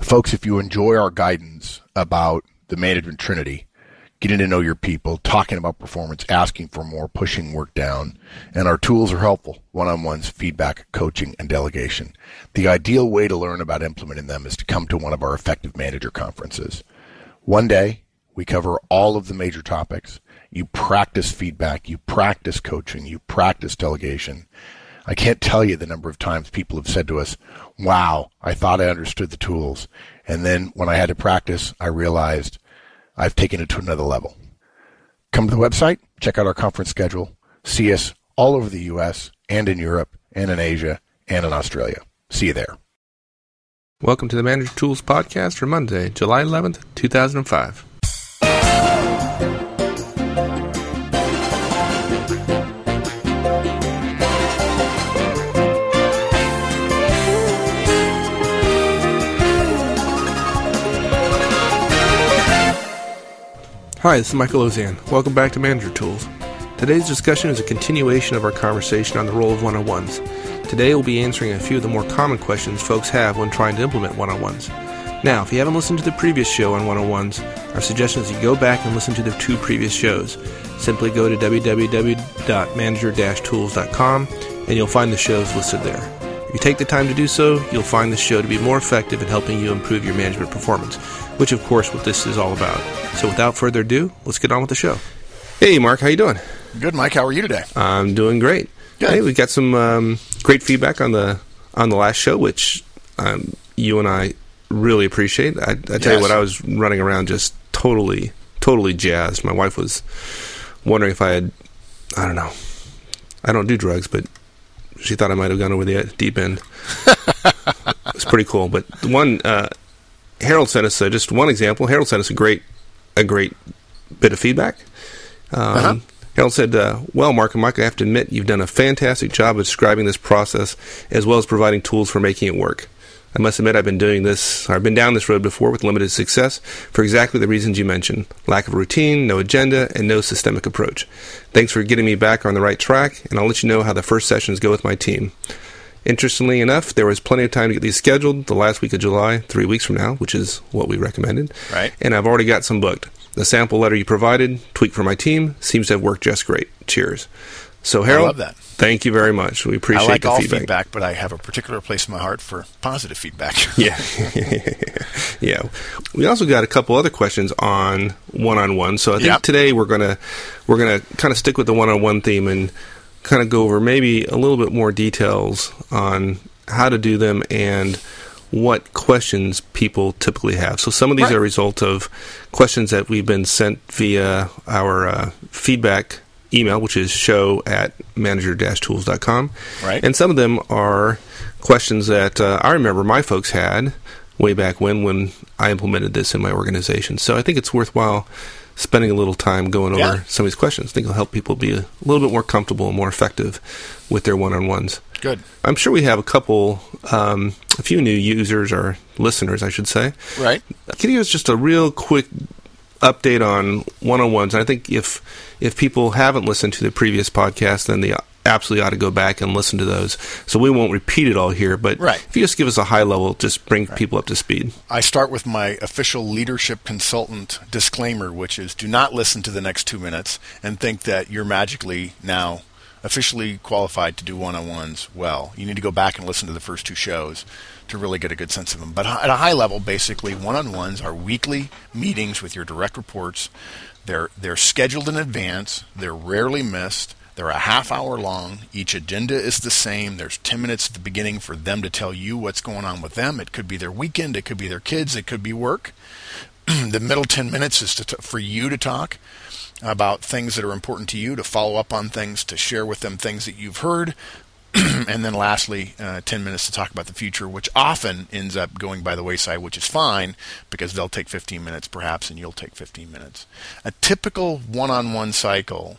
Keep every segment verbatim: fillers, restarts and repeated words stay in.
Folks, if you enjoy our guidance about the management trinity, getting to know your people, talking about performance, asking for more, pushing work down, and our tools are helpful, one-on-ones, feedback, coaching, and delegation. The ideal way to learn about implementing them is to come to one of our effective manager conferences. One day, we cover all of the major topics. You practice feedback, you practice coaching, you practice delegation. I can't tell you the number of times people have said to us, wow, I thought I understood the tools. And then when I had to practice, I realized I've taken it to another level. Come to the website, check out our conference schedule, see us all over the U S and in Europe and in Asia and in Australia. See you there. Welcome to the Manager Tools Podcast for Monday, July eleventh, two thousand five. Hi, this is Michael Ozan. Welcome back to Manager Tools. Today's discussion is a continuation of our conversation on the role of one-on-ones. Today we'll be answering a few of the more common questions folks have when trying to implement one-on-ones. Now, if you haven't listened to the previous show on one-on-ones, our suggestion is you go back and listen to the two previous shows. Simply go to w w w dot manager dash tools dot com and you'll find the shows listed there. If you take the time to do so, you'll find the show to be more effective in helping you improve your management performance, which of course what this is all about. So without further ado, let's get on with the show. Hey Mark, how you doing? Good, Mike. How are you today? I'm doing great. Good. Hey, we got some um, great feedback on the on the last show, which um, you and I really appreciate. I, I tell Yes. you what, I was running around just totally, totally jazzed. My wife was wondering if I had, I don't know, I don't do drugs, but she thought I might have gone over the deep end. It's pretty cool. But the one, uh, Harold sent us uh, just one example. Harold sent us a great, a great bit of feedback. Um, uh-huh. Harold said, uh, well, Mark and Mike, I have to admit you've done a fantastic job of describing this process as well as providing tools for making it work. I must admit I've been doing this, I've been down this road before with limited success for exactly the reasons you mentioned. Lack of routine, no agenda, and no systemic approach. Thanks for getting me back on the right track, and I'll let you know how the first sessions go with my team. Interestingly enough, there was plenty of time to get these scheduled the last week of July, three weeks from now, which is what we recommended. Right. And I've already got some booked. The sample letter you provided, tweaked for my team, seems to have worked just great. Cheers. So, Harold, I love that. Thank you very much. We appreciate I like the all feedback. feedback, but I have a particular place in my heart for positive feedback. Yeah. Yeah. We also got a couple other questions on one-on-one. So I think Yep. today we're going to we're going to kind of stick with the one-on-one theme and kind of go over maybe a little bit more details on how to do them and what questions people typically have. So some of these Right. are a result of questions that we've been sent via our uh, feedback email, which is show at manager dash tools dot com. Right. And some of them are questions that uh, I remember my folks had way back when, when I implemented this in my organization. So I think it's worthwhile spending a little time going Yeah. over some of these questions. I think it'll help people be a little bit more comfortable and more effective with their one-on-ones. Good. I'm sure we have a couple, um, a few new users or listeners, I should say. Right. Can you give us just a real quick update on one-on-ones? And I think if if people haven't listened to the previous podcast, then they absolutely ought to go back and listen to those. So we won't repeat it all here, but Right. if you just give us a high level, just bring Right. people up to speed. I start with my official leadership consultant disclaimer, which is do not listen to the next two minutes and think that you're magically now officially qualified to do one-on-ones well. You need to go back and listen to the first two shows to really get a good sense of them. But at a high level, basically, one-on-ones are weekly meetings with your direct reports. They're they're scheduled in advance. They're rarely missed. They're a half hour long. Each agenda is the same. There's ten minutes at the beginning for them to tell you what's going on with them. It could be their weekend. It could be their kids. It could be work. The middle ten minutes is to t- for you to talk about things that are important to you, to follow up on things, to share with them things that you've heard. And then lastly, uh, ten minutes to talk about the future, which often ends up going by the wayside, which is fine because they'll take fifteen minutes perhaps and you'll take fifteen minutes. A typical one-on-one cycle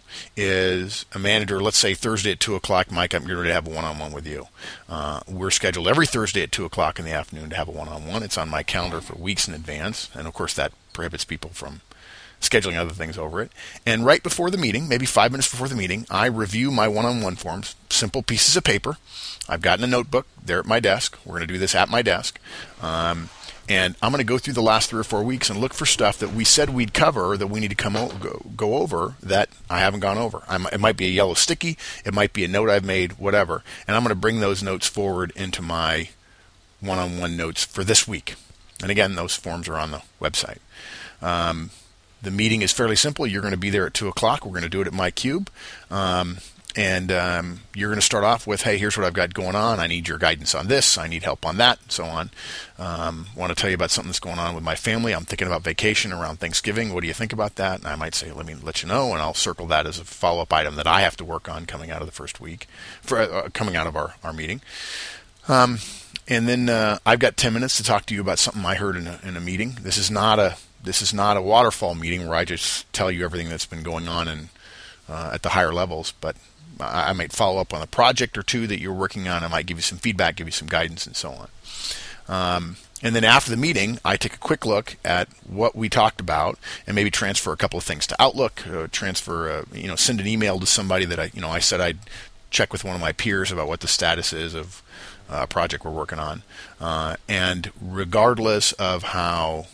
is a manager, let's say Thursday at two o'clock, Mike, I'm going to have a one-on-one with you. Uh, we're scheduled every Thursday at two o'clock in the afternoon to have a one-on-one. It's on my calendar for weeks in advance. And of course that prohibits people from scheduling other things over it. And right before the meeting, maybe five minutes before the meeting, I review my one-on-one forms, simple pieces of paper. I've gotten a notebook there at my desk. We're going to do this at my desk. Um, and I'm going to go through the last three or four weeks and look for stuff that we said we'd cover or that we need to come o- go, go over that I haven't gone over. I'm, it might be a yellow sticky. It might be a note I've made, whatever. And I'm going to bring those notes forward into my one-on-one notes for this week. And again, those forms are on the website. Um, The meeting is fairly simple. You're going to be there at two o'clock. We're going to do it at my cube. Um, and um, you're going to start off with, hey, here's what I've got going on. I need your guidance on this. I need help on that, and so on. Um, want to tell you about something that's going on with my family. I'm thinking about vacation around Thanksgiving. What do you think about that? And I might say, let me let you know, and I'll circle that as a follow-up item that I have to work on coming out of the first week, for uh, coming out of our, our meeting. Um, and then uh, I've got ten minutes to talk to you about something I heard in a, in a meeting. This is not a This is not a waterfall meeting where I just tell you everything that's been going on in, uh, at the higher levels, but I, I might follow up on a project or two that you're working on. I might give you some feedback, give you some guidance, and so on. Um, and then after the meeting, I take a quick look at what we talked about and maybe transfer a couple of things to Outlook, uh, transfer, uh, you know, send an email to somebody that I, you know, I said I'd check with one of my peers about what the status is of uh, a project we're working on. Uh, and regardless of how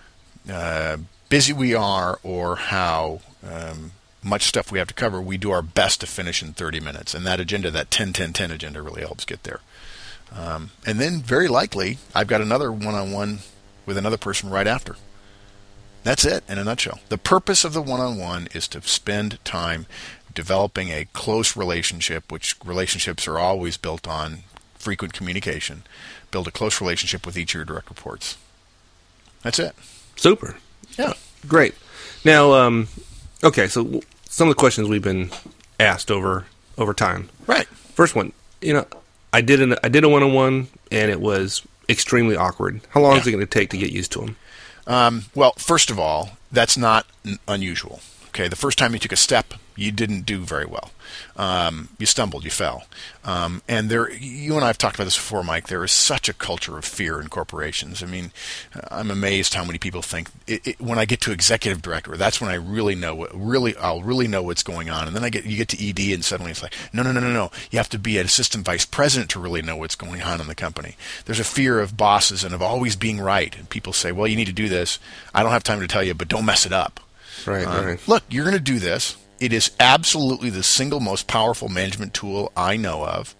Uh, busy we are or how um, much stuff we have to cover, we do our best to finish in thirty minutes. And that agenda, that ten ten ten agenda, really helps get there. Um, and then very likely, I've got another one-on-one with another person right after. That's it in a nutshell. The purpose of the one-on-one is to spend time developing a close relationship, which relationships are always built on frequent communication. Build a close relationship with each of your direct reports. That's it. Super. Yeah. Great. Now, um, okay, so w- some of the questions we've been asked over over time. Right. First one, you know, I did an I did a one-on-one, and it was extremely awkward. How long Yeah. is it going to take to get used to them? Um, well, first of all, that's not n- unusual. Okay, the first time you took a step, you didn't do very well. Um, you stumbled, you fell. Um, and there, you and I have talked about this before, Mike. There is such a culture of fear in corporations. I mean, I'm amazed how many people think it, it, when I get to executive director, that's when I really know what, really, I'll really know what's going on. And then I get, you get to E D, and suddenly it's like, no, no, no, no, no. You have to be an assistant vice president to really know what's going on in the company. There's a fear of bosses and of always being right. And people say, well, you need to do this. I don't have time to tell you, but don't mess it up. Right, Uh, right. Look, you're going to do this. It is absolutely the single most powerful management tool I know of.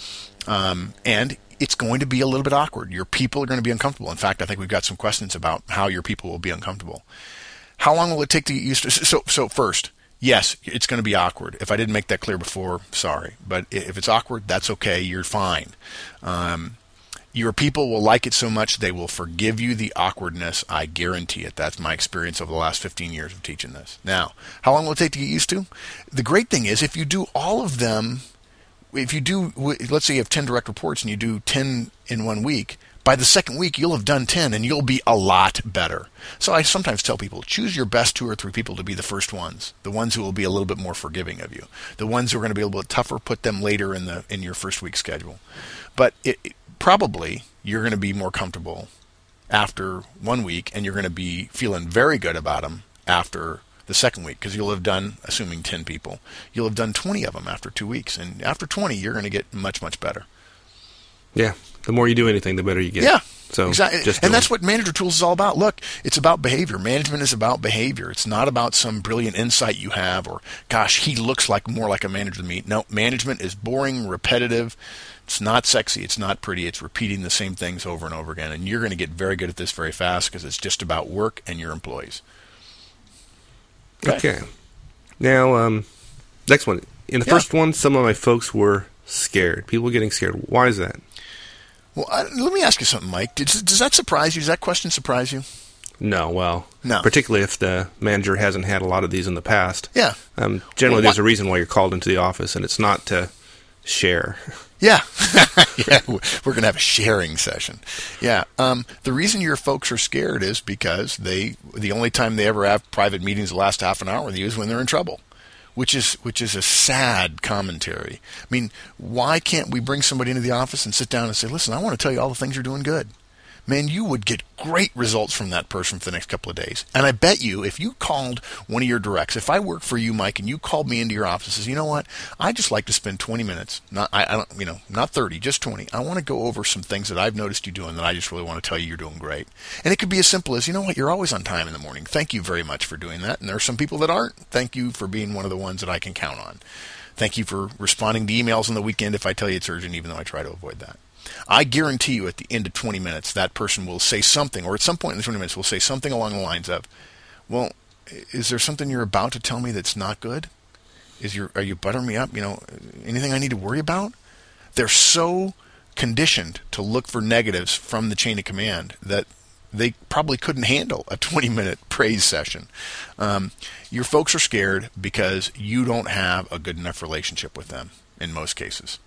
Um, and it's going to be a little bit awkward. Your people are going to be uncomfortable. In fact, I think we've got some questions about how your people will be uncomfortable. How long will it take to get used to? So, so first, yes, it's going to be awkward. If I didn't make that clear before, sorry. But if it's awkward, that's okay. You're fine. Um, Your people will like it so much they will forgive you the awkwardness. I guarantee it. That's my experience over the last fifteen years of teaching this. Now, how long will it take to get used to? The great thing is if you do all of them, if you do, let's say you have ten direct reports and you do ten in one week, by the second week you'll have done ten and you'll be a lot better. So I sometimes tell people, choose your best two or three people to be the first ones, the ones who will be a little bit more forgiving of you. The ones who are going to be a little bit tougher, put them later in the in your first week schedule. But it, it probably you're going to be more comfortable after one week, and you're going to be feeling very good about them after the second week, because you'll have done, assuming ten people, you'll have done twenty of them after two weeks. And after twenty, you're going to get much, much better. Yeah. The more you do anything, the better you get. Yeah. So exactly. Just and do that's it. what Manager Tools is all about. Look, it's about behavior. Management is about behavior. It's not about some brilliant insight you have or, gosh, he looks like more like a manager than me. No, management is boring, repetitive. It's not sexy. It's not pretty. It's repeating the same things over and over again. And you're going to get very good at this very fast because it's just about work and your employees. Okay. okay. Now, um, next one. In the yeah. first one, some of my folks were scared. People were getting scared. Why is that? Well, I, let me ask you something, Mike. Does, does that surprise you? Does that question surprise you? No, well, no. Particularly if the manager hasn't had a lot of these in the past. Yeah. Um, generally, well, there's a reason why you're called into the office, and it's not to share. Yeah. yeah, we're going to have a sharing session. Yeah. Um, the reason your folks are scared is because they the only time they ever have private meetings that last half an hour with you is when they're in trouble. Which is which is a sad commentary. I mean, why can't we bring somebody into the office and sit down and say, listen, I want to tell you all the things you're doing good. man, you would get great results from that person for the next couple of days. And I bet you, if you called one of your directs, if I worked for you, Mike, and you called me into your office and says, you know what, I just like to spend twenty minutes, not I, I don't, you know, not thirty, just twenty. I want to go over some things that I've noticed you doing that I just really want to tell you you're doing great. And it could be as simple as, you know what, you're always on time in the morning. Thank you very much for doing that. And there are some people that aren't. Thank you for being one of the ones that I can count on. Thank you for responding to emails on the weekend if I tell you it's urgent, even though I try to avoid that. I guarantee you at the end of twenty minutes, that person will say something, or at some point in the twenty minutes will say something along the lines of, well, is there something you're about to tell me that's not good? Is your, are you buttering me up? You know, anything I need to worry about? They're so conditioned to look for negatives from the chain of command that they probably couldn't handle a twenty-minute praise session. Um, your folks are scared because you don't have a good enough relationship with them in most cases.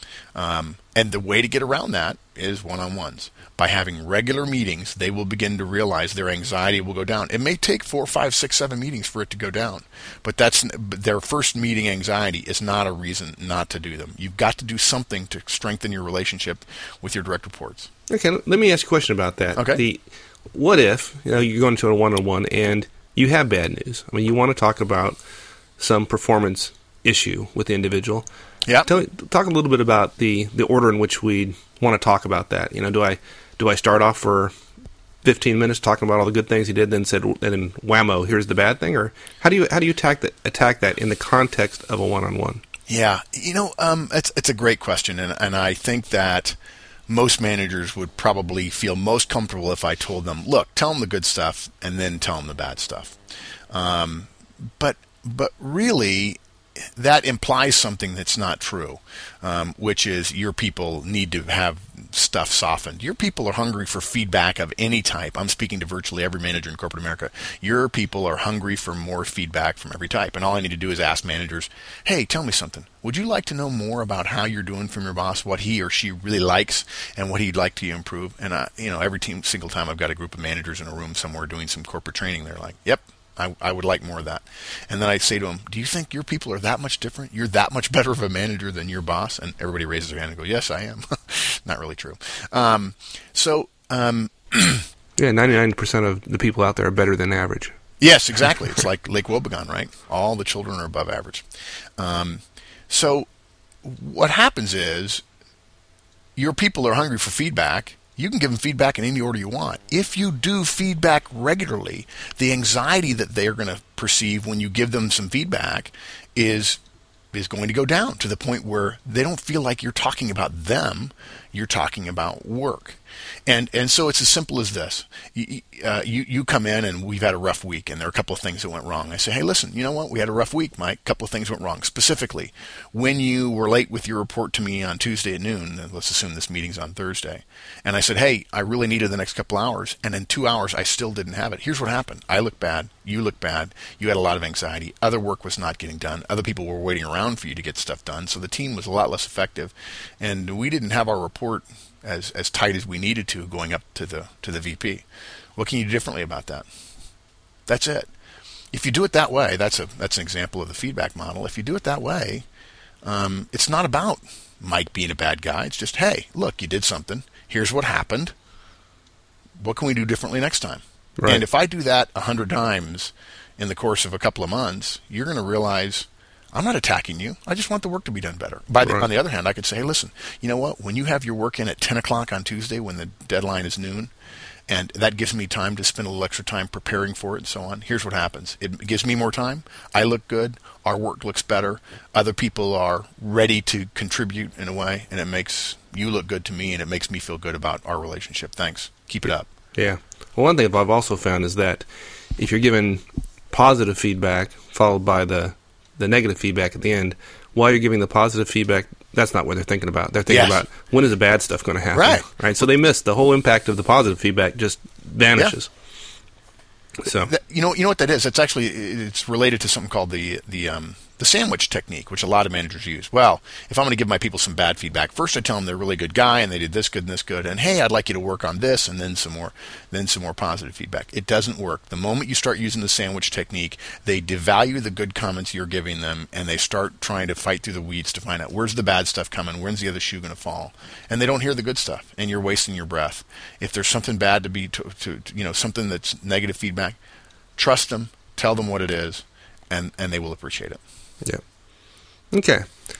Um, and the way to get around that is one-on-ones. By having regular meetings, they will begin to realize their anxiety will go down. It may take four, five, six, seven meetings for it to go down, but that's their first meeting anxiety is not a reason not to do them. You've got to do something to strengthen your relationship with your direct reports. Okay, let me ask you a question about that. Okay. The, what if, you know, you're going to a one-on-one and you have bad news? I mean, you want to talk about some performance issue with the individual. Yeah. Tell me, talk a little bit about the, the order in which we want to talk about that. You know, do I do I start off for fifteen minutes talking about all the good things he did, then said, and then whammo, here's the bad thing, or how do you how do you attack that attack that in the context of a one-on-one? Yeah, you know, um, it's it's a great question, and and I think that most managers would probably feel most comfortable if I told them, look, tell them the good stuff, and then tell them the bad stuff. Um, but but really, that implies something that's not true, um, which is your people need to have stuff softened. Your people are hungry for feedback of any type. I'm speaking to virtually every manager in corporate America. Your people are hungry for more feedback from every type. And all I need to do is ask managers, hey, tell me something. Would you like to know more about how you're doing from your boss, what he or she really likes, and what he'd like to improve? And, I, you know, every team, single time I've got a group of managers in a room somewhere doing some corporate training, they're like, yep. I, I would like more of that. And then I say to them, do you think your people are that much different? You're that much better of a manager than your boss? And everybody raises their hand and goes, yes, I am. Not really true. Um, so, um, yeah, ninety-nine percent of the people out there are better than average. Yes, exactly. It's like Lake Wobegon, right? All the children are above average. Um, so what happens is your people are hungry for feedback. You can give them feedback in any order you want. If you do feedback regularly, the anxiety that they're going to perceive when you give them some feedback is is going to go down to the point where they don't feel like you're talking about them, you're talking about work. And and so it's as simple as this. You, uh, you, you come in and we've had a rough week and there are a couple of things that went wrong. I say, hey, listen, you know what? We had a rough week, Mike. A couple of things went wrong. Specifically, when you were late with your report to me on Tuesday at noon, let's assume this meeting's on Thursday, and I said, hey, I really needed the next couple hours, and in two hours I still didn't have it. Here's what happened. I look bad. You look bad. You had a lot of anxiety. Other work was not getting done. Other people were waiting around for you to get stuff done, so the team was a lot less effective, and we didn't have our report as as tight as we needed to going up to the to the V P. What can you do differently about that? That's it. If you do it that way, that's a that's an example of the feedback model. If you do it that way, um, it's not about Mike being a bad guy. It's just, hey, look, you did something. Here's what happened. What can we do differently next time? Right. And if I do that a hundred times in the course of a couple of months, you're going to realize I'm not attacking you. I just want the work to be done better. By the, right. On the other hand, I could say, hey, listen, you know what? When you have your work in at ten o'clock on Tuesday when the deadline is noon, and that gives me time to spend a little extra time preparing for it and so on, here's what happens. It gives me more time. I look good. Our work looks better. Other people are ready to contribute in a way, and it makes you look good to me, and it makes me feel good about our relationship. Thanks. Keep it up. Yeah. Well, one thing I've also found is that if you're given positive feedback followed by the the negative feedback at the end, while you're giving the positive feedback, that's not what they're thinking about. They're thinking yes. about when is the bad stuff going to happen. Right. Right. So they miss the whole impact of the positive feedback just vanishes. Yeah. So that, you know you know what that is? It's actually it's related to something called the the um, the sandwich technique, which a lot of managers use. Well, if I'm going to give my people some bad feedback, first I tell them they're a really good guy and they did this good and this good, and hey, I'd like you to work on this, and then some more, then some more positive feedback. It doesn't work. The moment you start using the sandwich technique, they devalue the good comments you're giving them, and they start trying to fight through the weeds to find out where's the bad stuff coming, when's the other shoe going to fall, and they don't hear the good stuff, and you're wasting your breath. If there's something bad to be, to, to, to you know, something that's negative feedback, trust them, tell them what it is, and and they will appreciate it. Yeah. Okay.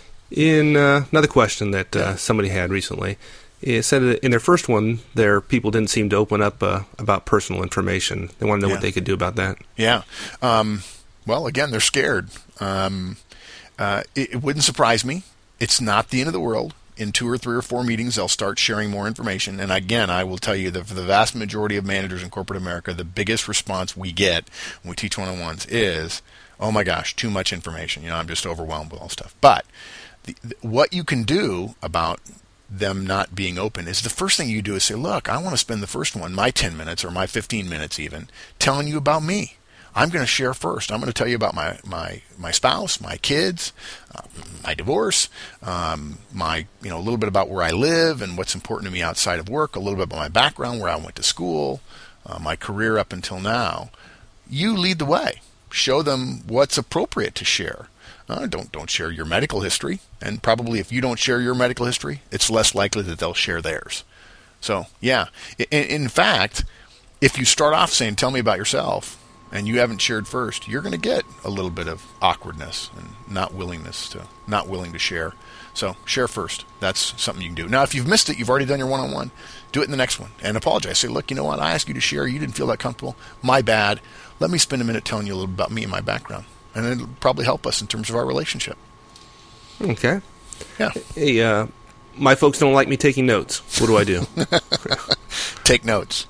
In uh, another question that uh, somebody had recently, it said that in their first one, their people didn't seem to open up uh, about personal information. They wanted to know yeah. what they could do about that. Yeah. Um, well, again, they're scared. Um, uh, it, it wouldn't surprise me. It's not the end of the world. In two or three or four meetings, they'll start sharing more information. And again, I will tell you that for the vast majority of managers in corporate America, the biggest response we get when we teach one-on-ones is, oh my gosh, too much information. You know, I'm just overwhelmed with all stuff. But the, the, what you can do about them not being open is the first thing you do is say, look, I want to spend the first one, my ten minutes or my fifteen minutes even, telling you about me. I'm going to share first. I'm going to tell you about my my, my spouse, my kids, uh, my divorce, um, my you know a little bit about where I live and what's important to me outside of work, a little bit about my background, where I went to school, uh, my career up until now. You lead the way. Show them what's appropriate to share. Uh, don't don't share your medical history, and probably if you don't share your medical history, it's less likely that they'll share theirs. So yeah, in, in fact, if you start off saying, "Tell me about yourself," and you haven't shared first, you're going to get a little bit of awkwardness and not willingness to not willing to share. So share first. That's something you can do. Now, if you've missed it, you've already done your one-on-one. Do it in the next one and apologize. Say, look, you know what? I asked you to share. You didn't feel that comfortable. My bad. Let me spend a minute telling you a little about me and my background, and it'll probably help us in terms of our relationship. Okay. Yeah. Hey, uh, my folks don't like me taking notes. What do I do? Take notes.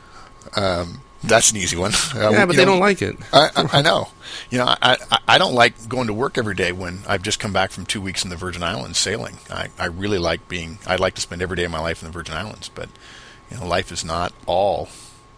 Um, that's an easy one. Uh, yeah, but they know, don't like it. I, I, I know. You know, I, I I don't like going to work every day when I've just come back from two weeks in the Virgin Islands sailing. I, I really like being. I'd like to spend every day of my life in the Virgin Islands, but you know, life is not all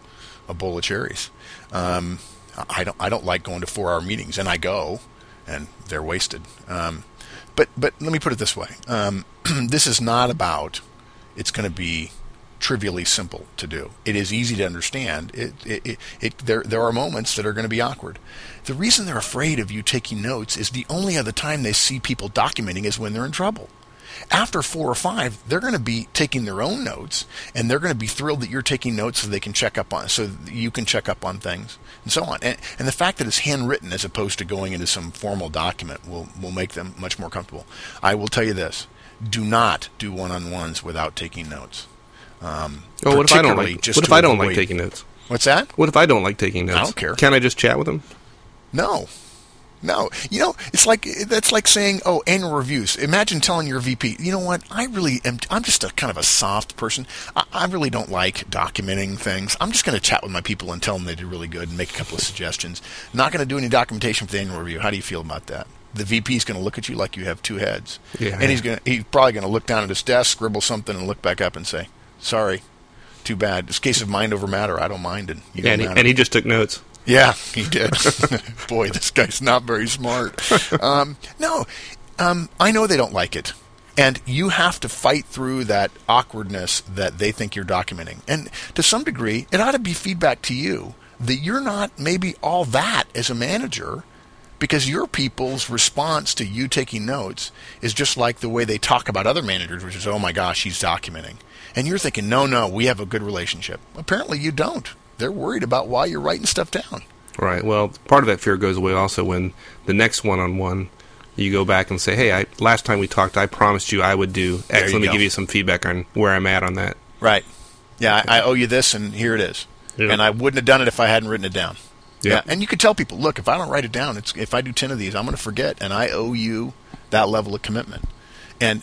a bowl of cherries. Um, I don't. I don't like going to four-hour meetings, and I go, and they're wasted. Um, but but let me put it this way: um, this is not about. It's going to be trivially simple to do. It is easy to understand. It, it, it, it there there are moments that are going to be awkward. The reason they're afraid of you taking notes is the only other time they see people documenting is when they're in trouble. After four or five, they're going to be taking their own notes, and they're going to be thrilled that you're taking notes so they can check up on, so you can check up on things, and so on. And, and the fact that it's handwritten as opposed to going into some formal document will, will make them much more comfortable. I will tell you this: do not do one-on-ones without taking notes. Um, oh, what if I don't like? What if I don't like taking notes? What's that? What if I don't like taking notes? I don't care. Can I just chat with them? No. No, you know, it's like, that's like saying, oh, annual reviews. Imagine telling your V P, you know what, I really am, I'm just a kind of a soft person. I, I really don't like documenting things. I'm just going to chat with my people and tell them they did really good and make a couple of suggestions. Not going to do any documentation for the annual review. How do you feel about that? The V P is going to look at you like you have two heads. Yeah, and yeah. he's going to, he's probably going to look down at his desk, scribble something, and look back up and say, sorry, too bad. It's a case of mind over matter. I don't mind it. You yeah, and, he, and he just took notes. Yeah, he did. Boy, this guy's not very smart. Um, no, um, I know they don't like it. And you have to fight through that awkwardness that they think you're documenting. And to some degree, it ought to be feedback to you that you're not maybe all that as a manager, because your people's response to you taking notes is just like the way they talk about other managers, which is, oh my gosh, he's documenting. And you're thinking, no, no, we have a good relationship. Apparently you don't. They're worried about why you're writing stuff down. Right. Well, part of that fear goes away also when the next one-on-one, you go back and say, hey, I, last time we talked, I promised you I would do X. Let me go. give you some feedback on where I'm at on that. Right. Yeah, I, I owe you this, and here it is. Yeah. And I wouldn't have done it if I hadn't written it down. Yeah. yeah. And you could tell people, look, if I don't write it down, it's, if I do ten of these, I'm going to forget, and I owe you that level of commitment. And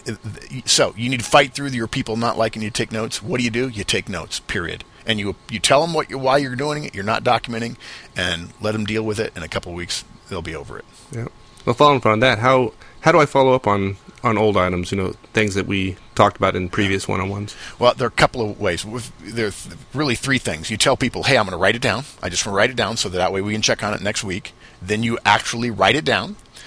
so you need to fight through your people not liking you to take notes. What do you do? You take notes, period. And you you tell them what you, why you're doing it. You're not documenting, and let them deal with it. In a couple of weeks, they'll be over it. Yeah. Well, following up on that, how how do I follow up on, on old items? You know, things that we talked about in previous one-on-ones. Well, there are a couple of ways. There's really three things. You tell people, hey, I'm going to write it down. I just want to write it down so that, that way we can check on it next week. Then you actually write it down.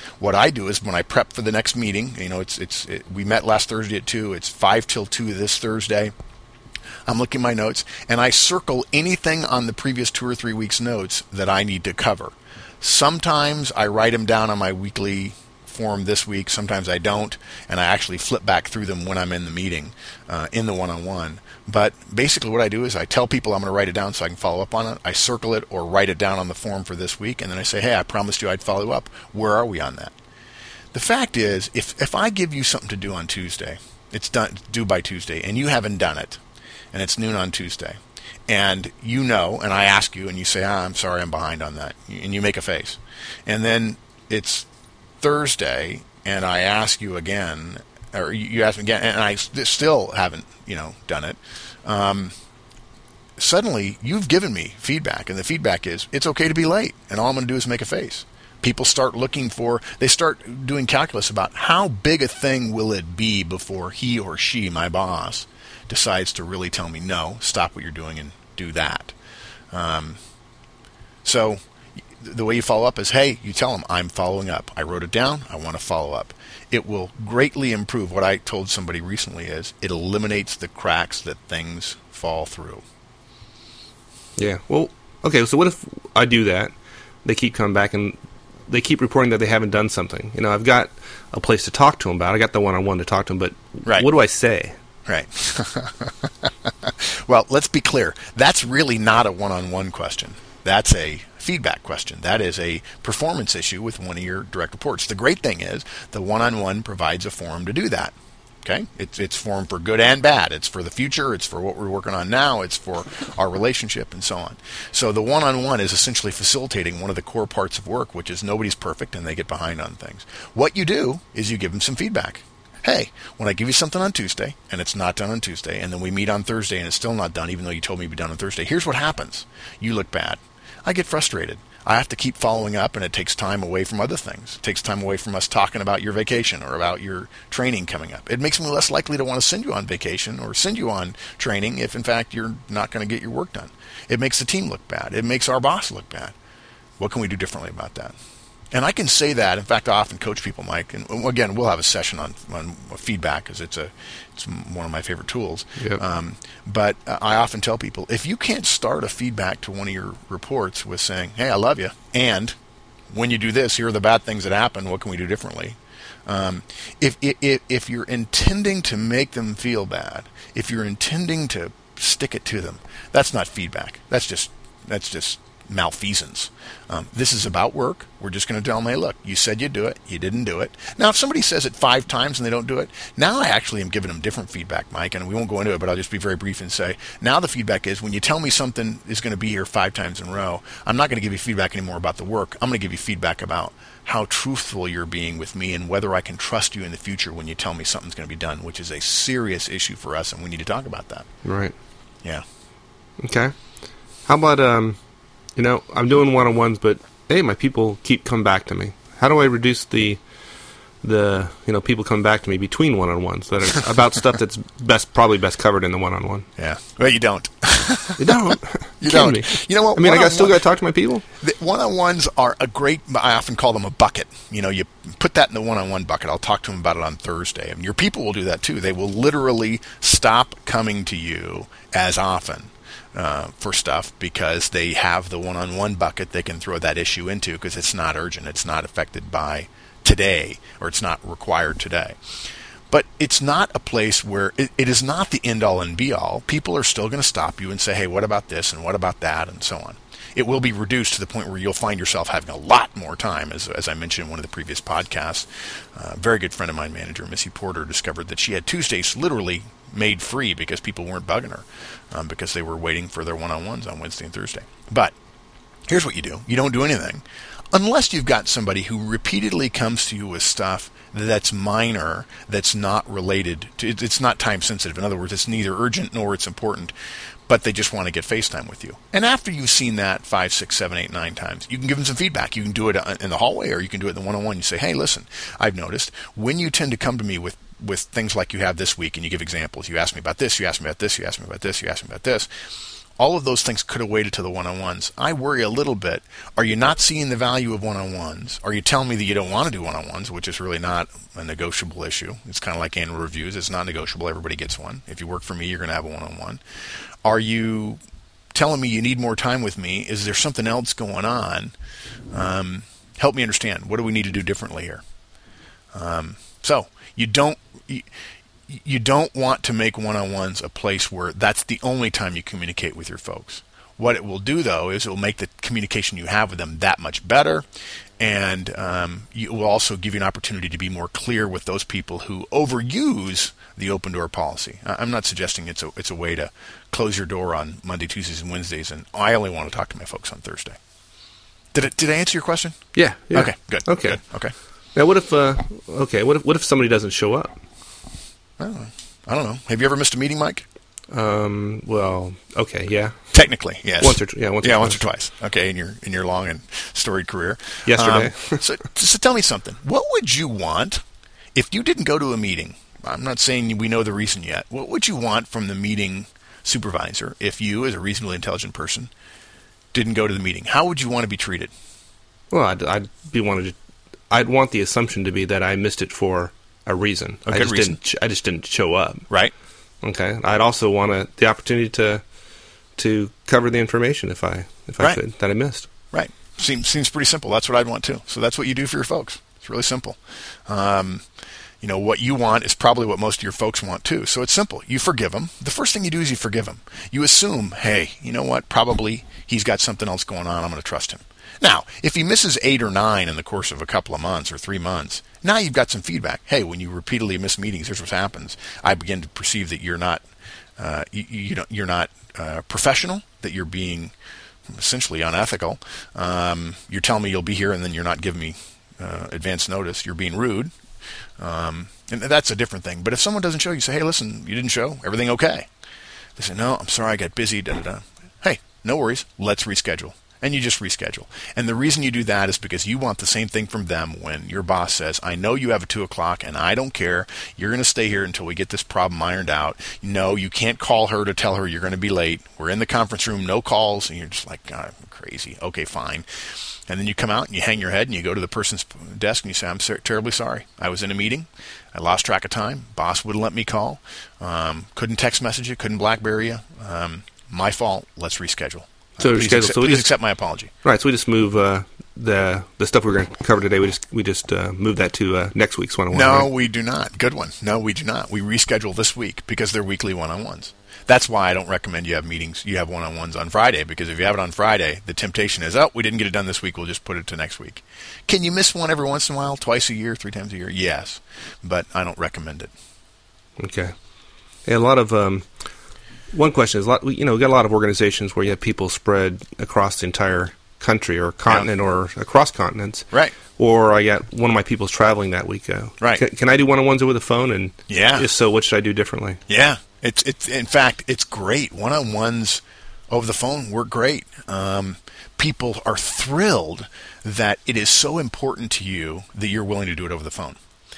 What I do is when I prep for the next meeting, you know, it's it's it, we met last Thursday at two. It's five till two this Thursday. I'm looking at my notes, and I circle anything on the previous two or three weeks' notes that I need to cover. Sometimes I write them down on my weekly form this week. Sometimes I don't, and I actually flip back through them when I'm in the meeting, uh, in the one-on-one. But basically what I do is I tell people I'm going to write it down so I can follow up on it. I circle it or write it down on the form for this week, and then I say, hey, I promised you I'd follow up. Where are we on that? The fact is, if, if I give you something to do on Tuesday, it's done due by Tuesday, and you haven't done it, and it's noon on Tuesday, and you know, and I ask you, and you say, ah, I'm sorry, I'm behind on that, and you make a face. And then it's Thursday, and I ask you again, or you ask me again, and I still haven't, you know, done it. Um, suddenly, you've given me feedback, and the feedback is, it's okay to be late, and all I'm going to do is make a face. People start looking for, they start doing calculus about how big a thing will it be before he or she, my boss, decides to really tell me, no, stop what you're doing and do that. Um, so the way you follow up is, hey, you tell them, I'm following up. I wrote it down. I want to follow up. It will greatly improve. What I told somebody recently is it eliminates the cracks that things fall through. Yeah. Well, okay, so what if I do that? They keep coming back and they keep reporting that they haven't done something. You know, I've got a place to talk to them about. I got the one-on-one to talk to them, but right. What do I say? Right. Well, let's be clear. That's really not a one-on-one question. That's a feedback question. That is a performance issue with one of your direct reports. The great thing is the one-on-one provides a forum to do that. Okay? It's it's forum for good and bad. It's for the future. It's for what we're working on now. It's for our relationship and so on. So the one-on-one is essentially facilitating one of the core parts of work, which is nobody's perfect and they get behind on things. What you do is you give them some feedback. Hey, when I give you something on Tuesday, and it's not done on Tuesday, and then we meet on Thursday and it's still not done, even though you told me it'd be done on Thursday, here's what happens. You look bad. I get frustrated. I have to keep following up, and it takes time away from other things. It takes time away from us talking about your vacation or about your training coming up. It makes me less likely to want to send you on vacation or send you on training if, in fact, you're not going to get your work done. It makes the team look bad. It makes our boss look bad. What can we do differently about that? And I can say that. In fact, I often coach people, Mike. And again, we'll have a session on, on feedback because it's a it's one of my favorite tools. Yep. Um, but I often tell people, if you can't start a feedback to one of your reports with saying, hey, I love you, and when you do this, here are the bad things that happen, what can we do differently? Um, if, if, if you're intending to make them feel bad, if you're intending to stick it to them, that's not feedback. That's just that's just malfeasance. Um, this is about work. We're just going to tell them, hey, look, you said you'd do it. You didn't do it. Now, if somebody says it five times and they don't do it, now I actually am giving them different feedback, Mike, and we won't go into it, but I'll just be very brief and say, now the feedback is when you tell me something is going to be here five times in a row, I'm not going to give you feedback anymore about the work. I'm going to give you feedback about how truthful you're being with me and whether I can trust you in the future when you tell me something's going to be done, which is a serious issue for us, and we need to talk about that. Right. Yeah. Okay. How about, um, you know, I'm doing one-on-ones, but, hey, my people keep coming back to me. How do I reduce the, the you know, people coming back to me between one-on-ones that are about stuff that's best, probably best covered in the one-on-one? Yeah. Well, you don't. You don't? You don't. Me. You know what? I mean, I got, still got to talk to my people? The one-on-ones are a great, I often call them a bucket. You know, you put that in the one-on-one bucket. I'll talk to them about it on Thursday. And your people will do that too. They will literally stop coming to you as often. Uh, for stuff because they have the one-on-one bucket they can throw that issue into because it's not urgent, it's not affected by today, or it's not required today. But it's not a place where it, it is not the end-all and be-all. People are still going to stop you and say, hey, what about this and what about that and so on. It will be reduced to the point where you'll find yourself having a lot more time, as as I mentioned in one of the previous podcasts. Uh, a very good friend of mine, manager Missy Porter, discovered that she had Tuesdays literally made free because people weren't bugging her um, because they were waiting for their one-on-ones on Wednesday and Thursday. But here's what you do. You don't do anything unless you've got somebody who repeatedly comes to you with stuff that's minor, that's not related to, it's not time sensitive. In other words, it's neither urgent nor it's important, but they just want to get FaceTime with you. And after you've seen that five, six, seven, eight, nine times, you can give them some feedback. You can do it in the hallway or you can do it in the one-on-one. You say, hey, listen, I've noticed when you tend to come to me with with things like you have this week and you give examples, you ask me about this, you ask me about this, you ask me about this, you ask me about this, All of those things could have waited to the one-on-ones. I worry a little bit. Are you not seeing the value of one-on-ones? Are you telling me that you don't want to do one-on-ones, which is really not a negotiable issue? It's kind of like annual reviews. It's not negotiable. Everybody gets one. If you work for me, you're going to have a one-on-one. Are you telling me you need more time with me? Is there something else going on? Um, help me understand. What do we need to do differently here? Um, so you don't... You, You don't want to make one-on-ones a place where that's the only time you communicate with your folks. What it will do, though, is it will make the communication you have with them that much better, and um, it will also give you an opportunity to be more clear with those people who overuse the open door policy. I'm not suggesting it's a it's a way to close your door on Monday, Tuesdays, and Wednesdays, and I only want to talk to my folks on Thursday. Did it, did I answer your question? Yeah. yeah. Okay. Good. Okay. Good. Okay. Now, what if uh, okay? What if what if somebody doesn't show up? I don't know. I don't know. Have you ever missed a meeting, Mike? Um. Well. Okay. Yeah. Technically, yes. Once or tw- yeah. Once. yeah. Or once or twice. Okay. In your in your long and storied career. Yesterday. Um, so, so tell me something. What would you want if you didn't go to a meeting? I'm not saying we know the reason yet. What would you want from the meeting supervisor if you, as a reasonably intelligent person, didn't go to the meeting? How would you want to be treated? Well, I'd, I'd be wanted. To, I'd want the assumption to be that I missed it for a reason. A I good just reason. didn't. I just didn't show up. Right. Okay. I'd also want a, the opportunity to to cover the information if I if I Right. could that I missed. Right. Seems seems pretty simple. That's what I'd want too. So that's what you do for your folks. It's really simple. Um, you know, what you want is probably what most of your folks want too. So it's simple. You forgive them. The first thing you do is you forgive them. You assume, hey, you know what? Probably he's got something else going on. I'm going to trust him. Now, if he misses eight or nine in the course of a couple of months or three months, now you've got some feedback. Hey, when you repeatedly miss meetings, here's what happens. I begin to perceive that you're not, uh, you, you don't, you're not uh, professional, that you're being essentially unethical. Um, you're telling me you'll be here and then you're not giving me uh, advance notice. You're being rude. Um, and that's a different thing. But if someone doesn't show, you say, hey, listen, you didn't show. Everything okay? They say, no, I'm sorry, I got busy. Da, da, da. Hey, no worries. Let's reschedule. And you just reschedule. And the reason you do that is because you want the same thing from them when your boss says, I know you have a two o'clock and I don't care. You're going to stay here until we get this problem ironed out. No, you can't call her to tell her you're going to be late. We're in the conference room, no calls. And you're just like, God, I'm crazy. Okay, fine. And then you come out and you hang your head and you go to the person's desk and you say, I'm ser- terribly sorry. I was in a meeting. I lost track of time. Boss wouldn't let me call. Um, couldn't text message you. Couldn't BlackBerry you. Um, my fault. Let's reschedule. So, please reschedule. accept, so we please just, accept my apology. Right. So we just move uh, the the stuff we're going to cover today. We just we just uh, move that to uh, next week's one-on-one. No, right? we do not. Good one. No, we do not. We reschedule this week because they're weekly one-on-ones. That's why I don't recommend you have meetings. You have one-on-ones on Friday, because if you have it on Friday, the temptation is, oh, we didn't get it done this week. We'll just put it to next week. Can you miss one every once in a while, twice a year, three times a year? Yes, but I don't recommend it. Okay. Yeah, a lot of um, one question is a lot. You know, we got a lot of organizations where you have people spread across the entire country or continent, yeah. or across continents. Right. Or I got one of my people's traveling that week. Uh, right. Can, can I do one-on-ones over the phone? And yeah. if so, what should I do differently? Yeah. It's it's in fact it's great. One-on-ones over the phone work great. Um, people are thrilled that it is so important to you that you're willing to do it over the phone.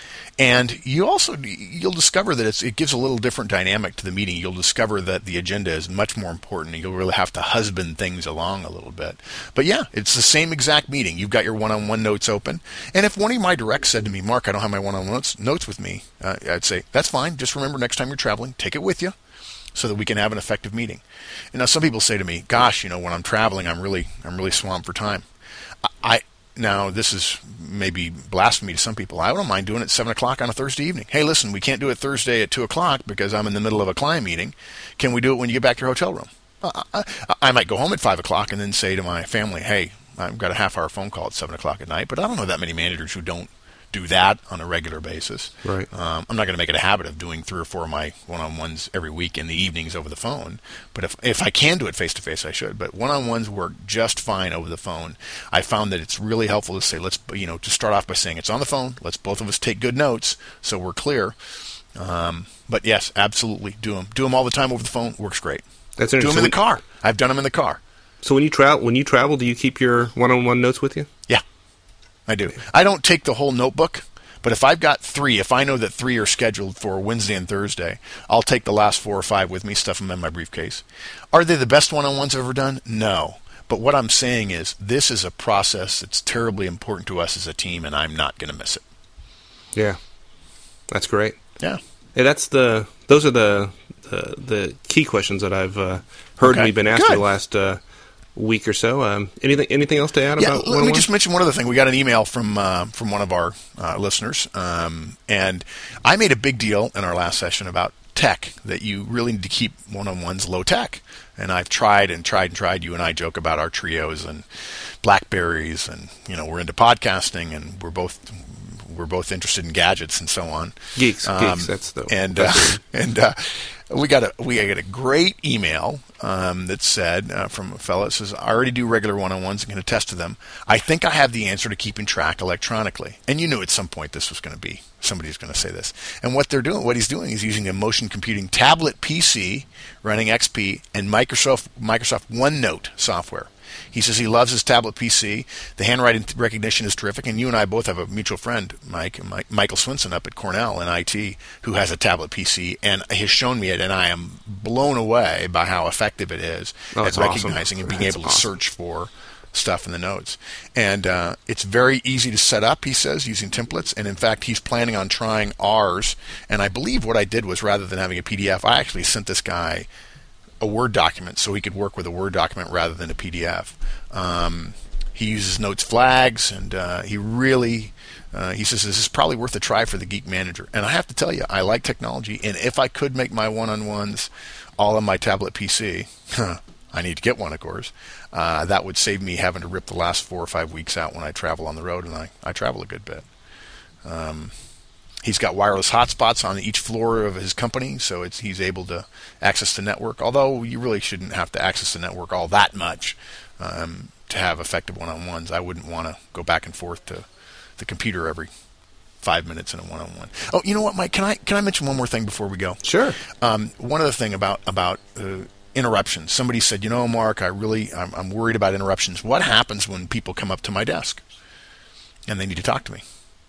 And you also, you'll discover that it's, it gives a little different dynamic to the meeting. You'll discover that the agenda is much more important, and you'll really have to husband things along a little bit. But yeah, it's the same exact meeting. You've got your one-on-one notes open. And if one of my directs said to me, Mark, I don't have my one-on-one notes, notes with me, uh, I'd say, that's fine. Just remember next time you're traveling, take it with you so that we can have an effective meeting. And now some people say to me, gosh, you know, when I'm traveling, I'm really, I'm really swamped for time. I, Now, this is maybe blasphemy to some people. I don't mind doing it at seven o'clock on a Thursday evening. Hey, listen, we can't do it Thursday at two o'clock because I'm in the middle of a client meeting. Can we do it when you get back to your hotel room? I, I, I might go home at five o'clock and then say to my family, hey, I've got a half-hour phone call at seven o'clock at night. But I don't know that many managers who don't do that on a regular basis. Right. Um, I'm not going to make it a habit of doing three or four of my one-on-ones every week in the evenings over the phone. But if if I can do it face-to-face, I should. But one-on-ones work just fine over the phone. I found that it's really helpful to say, let's, you know, to start off by saying it's on the phone. Let's both of us take good notes so we're clear. Um, but yes, absolutely, do them. Do them all the time over the phone. Works great. That's do interesting. them in the car. I've done them in the car. So when you travel, when you travel, do you keep your one-on-one notes with you? Yeah. I do. I don't take the whole notebook, But if I've got three, if I know that three are scheduled for Wednesday and Thursday, I'll take the last four or five with me, stuff them in my briefcase. Are they the best one-on-ones I've ever done? No. But what I'm saying is this is a process that's terribly important to us as a team, and I'm not going to miss it. Yeah. That's great. Yeah. Yeah, that's the, those are the, the, the key questions that I've uh, heard okay. we've been asked Good. for the last uh, week or so. Um, anything anything else to add yeah, about let me just mention one other thing. We got an email from uh, from one of our uh, listeners, um, and I made a big deal in our last session about tech, that you really need to keep one-on-ones low tech. And I've tried and tried and tried. You and I joke about our trios and Blackberries, and you know we're into podcasting, and we're both we're both interested in gadgets and so on. Geeks, um, geeks. That's the and that's uh, and uh, we got a we got a great email um, that said uh, from a fellow that says, I already do regular one-on-ones and can attest to them. I think I have the answer to keeping track electronically. And you knew at some point this was going to be somebody's going to say this. And what they're doing, what he's doing, is using a motion computing tablet P C running X P and Microsoft Microsoft OneNote software. He says he loves his tablet P C. The handwriting recognition is terrific. And you and I both have a mutual friend, Mike, Mike Michael Swinson up at Cornell in I T, who has a tablet P C and has shown me it, and I am blown away by how effective it is oh, at recognizing awesome. and being that's able to awesome. search for stuff in the notes. And uh, it's very easy to set up, he says, using templates. And in fact, he's planning on trying ours. And I believe what I did was, rather than having a P D F, I actually sent this guy a Word document so he could work with a Word document rather than a P D F. Um, he uses Notes flags, and uh, he really, uh, he says, this is probably worth a try for the Geek Manager. And I have to tell you, I like technology, and if I could make my one-on-ones all on my tablet P C, I need to get one, of course, uh, that would save me having to rip the last four or five weeks out when I travel on the road, and I, I travel a good bit. Um, He's got wireless hotspots on each floor of his company, so it's he's able to access the network, although you really shouldn't have to access the network all that much um, to have effective one-on-ones. I wouldn't want to go back and forth to the computer every five minutes in a one-on-one. Oh, you know what, Mike? Can I can I mention one more thing before we go? Sure. Um, one other thing about, about uh, interruptions. Somebody said, you know, Mark, I really, I'm, I'm worried about interruptions. What happens when people come up to my desk and they need to talk to me?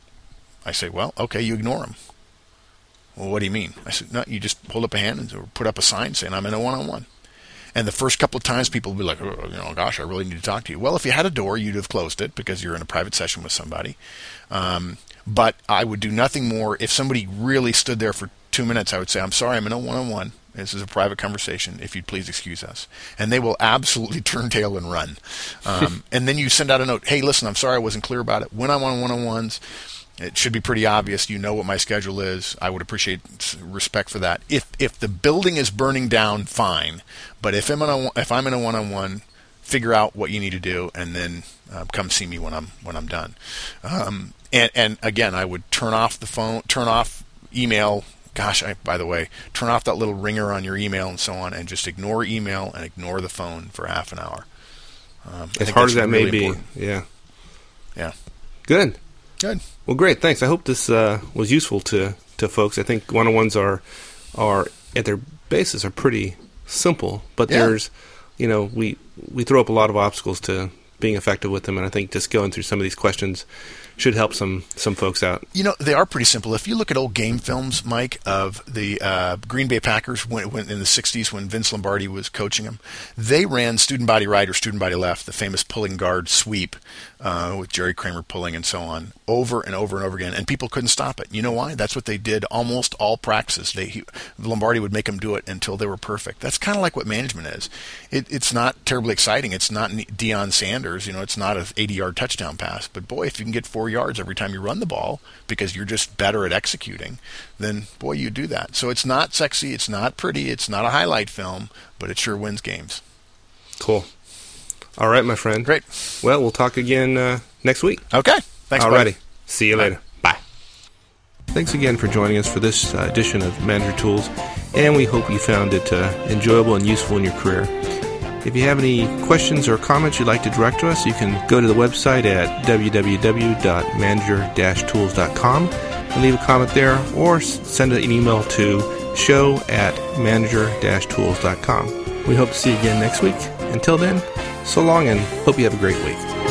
I say, well, okay, you ignore them. Well, what do you mean? I said, no, you just hold up a hand and or put up a sign saying I'm in a one-on-one. And the first couple of times people will be like, oh, you know, gosh, I really need to talk to you. Well, if you had a door, you'd have closed it because you're in a private session with somebody. Um, but I would do nothing more. If somebody really stood there for two minutes, I would say, I'm sorry, I'm in a one-on-one. This is a private conversation. If you'd please excuse us. And they will absolutely turn tail and run. Um, and then you send out a note, hey, listen, I'm sorry I wasn't clear about it. When I'm on one-on-ones, it should be pretty obvious. You know what my schedule is. I would appreciate respect for that. If if the building is burning down, fine. But if I'm in a, if I'm in a one-on-one, figure out what you need to do, and then uh, come see me when I'm when I'm done. Um, and and again, I would turn off the phone, turn off email. Gosh, I, by the way, turn off that little ringer on your email and so on, and just ignore email and ignore the phone for half an hour. Um, as hard as that really may be, important. yeah, yeah, good. Good. Well, great. Thanks. I hope this uh, was useful to, to folks. I think one-on-ones are are at their basis are pretty simple, but yeah. there's, you know, we we throw up a lot of obstacles to being effective with them, and I think just going through some of these questions should help some some folks out. You know, they are pretty simple. If you look at old game films, Mike, of the uh, Green Bay Packers when, when in the sixties when Vince Lombardi was coaching them, they ran student body right or student body left, the famous pulling guard sweep uh, with Jerry Kramer pulling and so on, over and over and over again, and people couldn't stop it. You know why? That's what they did almost all practices. They he, Lombardi would make them do it until they were perfect. That's kind of like what management is. It, it's not terribly exciting. It's not Deion Sanders. You know, it's not an eighty-yard touchdown pass. But boy, if you can get four yards every time you run the ball because you're just better at executing, then boy, you do that. So it's not sexy, it's not pretty, it's not a highlight film, but it sure wins games. Cool. All right, my friend. Great. Well, we'll talk again uh, next week. Okay. Thanks, All righty. See you Bye. later. Bye. Thanks again for joining us for this uh, edition of Manager Tools, and we hope you found it uh, enjoyable and useful in your career. If you have any questions or comments you'd like to direct to us, you can go to the website at w w w dot manager dash tools dot com and leave a comment there, or send an email to show at manager dash tools dot com. We hope to see you again next week. Until then, so long, and hope you have a great week.